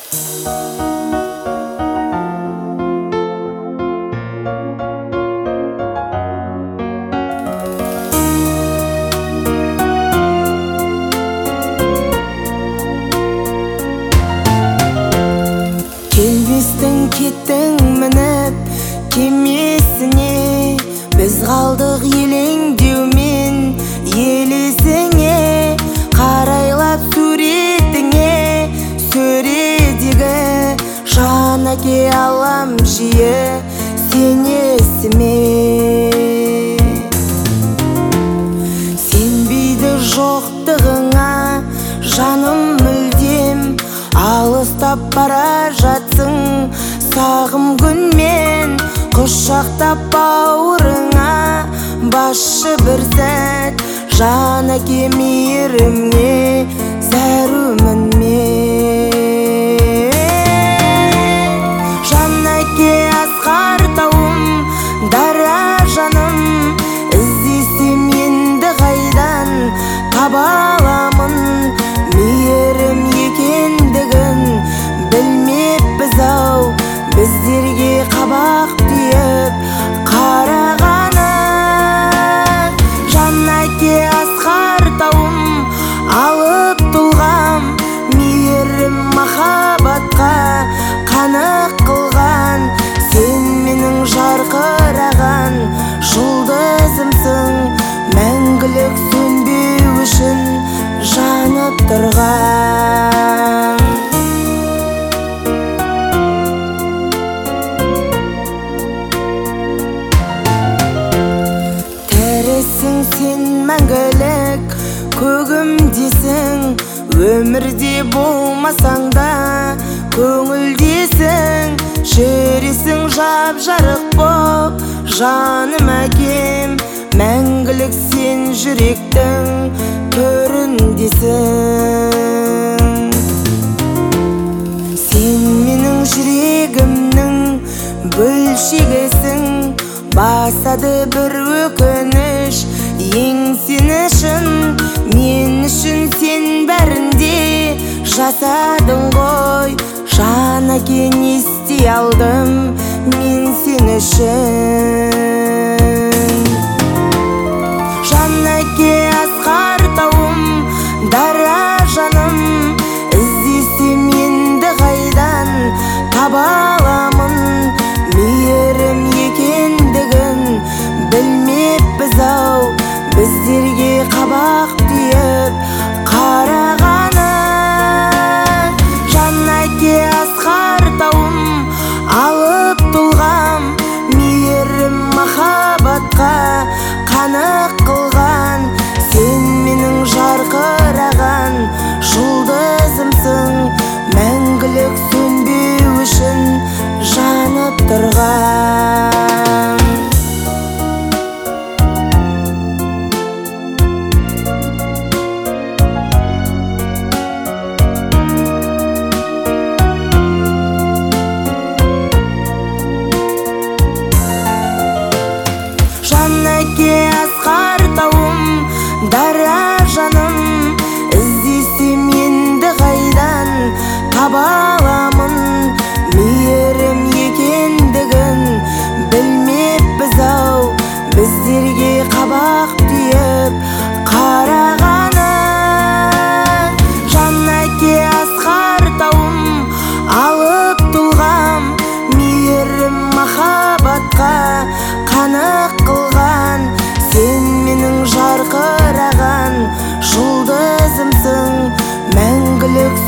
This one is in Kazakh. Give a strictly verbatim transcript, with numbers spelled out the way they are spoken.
Келбестің кеттің мініп кемесіне, біз қалдық елеңдеумен елесіңе. Қарайлап суретіңе, сөредегі жан әке алам жиі сен есіме. Сенбейді жоқтығыңа жаным мүлдем, алыстап бара жатсың сағым күнмен. Құшақтап бауырыңа басшы бір сәт, жан әке мейірімге зәрумін мен. Жан әке асқар тауым, дара жаным, іздесем енді қайдан таба аламын. Мейірім екендігін білмеппіз ау, біздерге қабақ түйіп қарағаны. Жан әке асқар тауым, алып тұлғам, мейірім махаббатқа қанық қылған. Сен менің жарқыраған жұлдызымсың, мәңгілік сөнбеу үшін жанып тұрған. Тірісің сен мәңгілік көгімдесің, өмірде болмасаң да көңілдесің. Жүресің жап жарық боп жаным әкем, мәңгілік сен жүректің төріндесің. Сен менің жүрегімнің бөлшегісің, басады бір өкініш еңсен үшін. Мен үшін сен бәрінде жасадың ғой, жан әке не істей алдым мен сен үшін. Жан әке асқар тауым, дара жаным, іздесем енді қайдан таба аламын. Мейірім екендігін білмеппіз ау, біздерге қабақ түйіп қарағаны. Жан әке асқар тауым, алып тұлғам, мейірім махаббатқа қанық қылған. Сен менің жарқыраған жұлдызымсың, мәңгілік сөнбеу үшін жанып тұрған. Жан әке асқар тауым, дара жаным, іздесем енді қайдан таба аламын. Мейірім екендігін білмеппіз ау, біздерге қабақ түйіп қарағаны. Жан әке асқар тауым, алып тұлғам, мейірім махаббатқа қанық қылған. Сен менің жарқыраған жұлдызымсың, мәңгілік